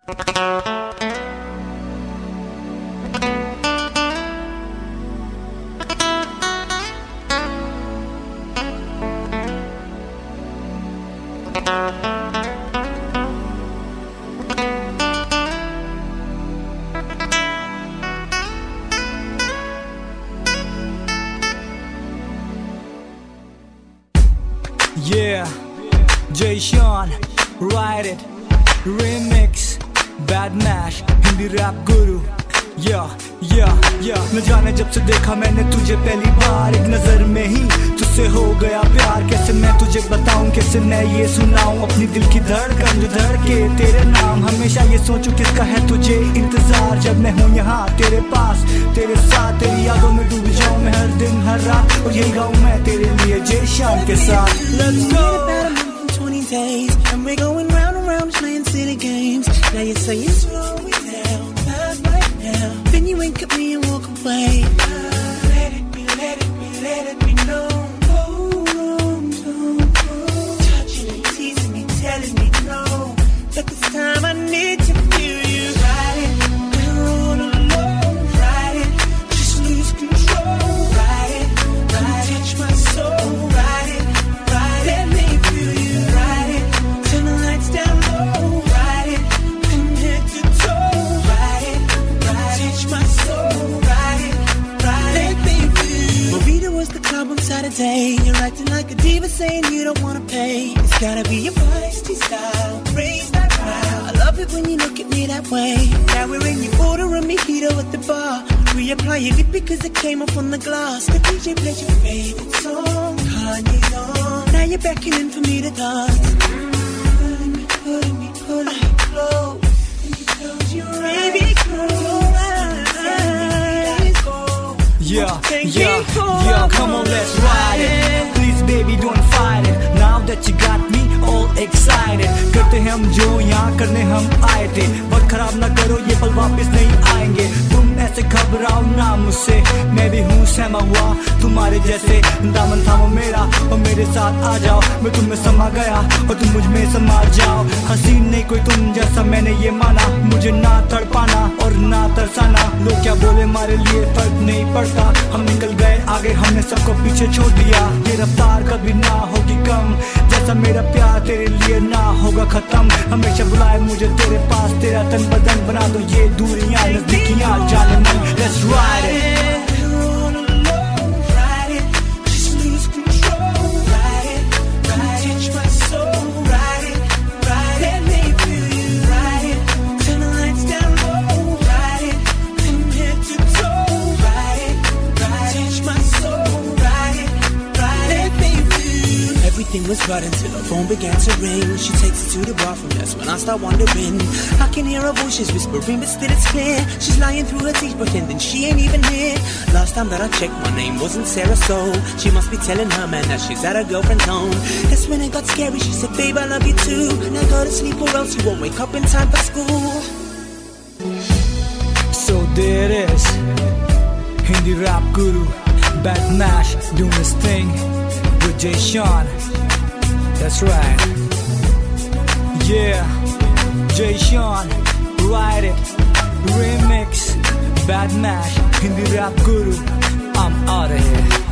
Yeah, Jay Sean, write it, remix, Bad Mash, Hindi rap guru. Yeah, yeah, yeah. न जाने जब से देखा मैंने तुझे पहली बार, एक नजर में ही तुझसे हो गया प्यार। कैसे मैं तुझे बताऊं, कैसे मैं ये सुनाऊं अपनी दिल की धड़कन जो धड़के तेरे नाम। हमेशा ये सोचूं किसका है तुझे इंतजार, जब मैं हूँ यहाँ तेरे पास तेरे साथ। तेरी यादों में डूब जाऊं मैं हर दिन हर रात, और यही गाऊं मैं तेरे लिए जय शान के साथ। Let's go. Days, and we're going round and round playing silly games. Now you say you're slowing down, not right now. Then you wink at me and walk away. Let it be, let it be, let it be known. Touching me, teasing me, telling me no. But this time I need to feel you. Ride it, we're all alone. Ride it, just lose control. Ride it, come touch my soul. Ride it, let me feel you. Down low, ride it from head to toe. Ride it, touch my soul. Ride it, let me feel. Marita was the club on Saturday. You're acting like a diva, saying you don't wanna pay. It's gotta be your feisty style. Raise that crowd. I love it when you look at me that way. Now we're in your order of mojito at the bar. Reapply your lip because it came off on the glass. The DJ plays your favorite song, Kanye's on. Now you're beckoning for me to dance. Pulling me close, and you close your eyes. Baby, close your eyes. Yeah, yeah, yeah, come on, let's ride it. Please baby, don't fight it. Now that you got me all excited. करते हैं हम जो यहाँ करने हम आए थे। वक्त खराब ना करो, ये पल वापस नहीं आएंगे। तुम ऐसे घबराओ ना मुझसे, मैं भी हूँ सहमा हुआ तुम्हारे जैसे। दामन थामो मेरा और मेरे साथ आ जाओ। मैं तुम में समा गया और तुम मुझ में समा जाओ। हसीन नहीं कोई तुम जैसा, मैंने ये माना। मुझे ना तड़पाना और ना तरसाना। लोग क्या बोले हमारे लिए फर्क नहीं पड़ता। हम निकल गए आगे, हमने सबको पीछे छोड़ दिया। ये रफ्तार कभी ना होगी कम, जैसा मेरा प्यार तेरे लिए ना होगा खत्म। हमेशा बुलाए मुझे तेरे पास, तेरा तन बदन बना दो ये दूरियां नजदीकियां जाने मन। Let's ride it. Everything was right until her phone began to ring. She takes it to the bathroom, that's when I start wondering. I can hear her voice, she's whispering, but still it's clear. She's lying through her teeth, pretending she ain't even here. Last time that I checked, my name wasn't Sarah, so she must be telling her man that she's at her girlfriend's home. That's when it got scary, she said, babe, I love you too. Now go to sleep or else you won't wake up in time for school. So there it is, Hindi rap guru, Bad Mash, doing his thing with Jay Sean. That's right. Yeah, Jay Sean, write it, remix, Bad Mash, Hindi rap guru. I'm outta here.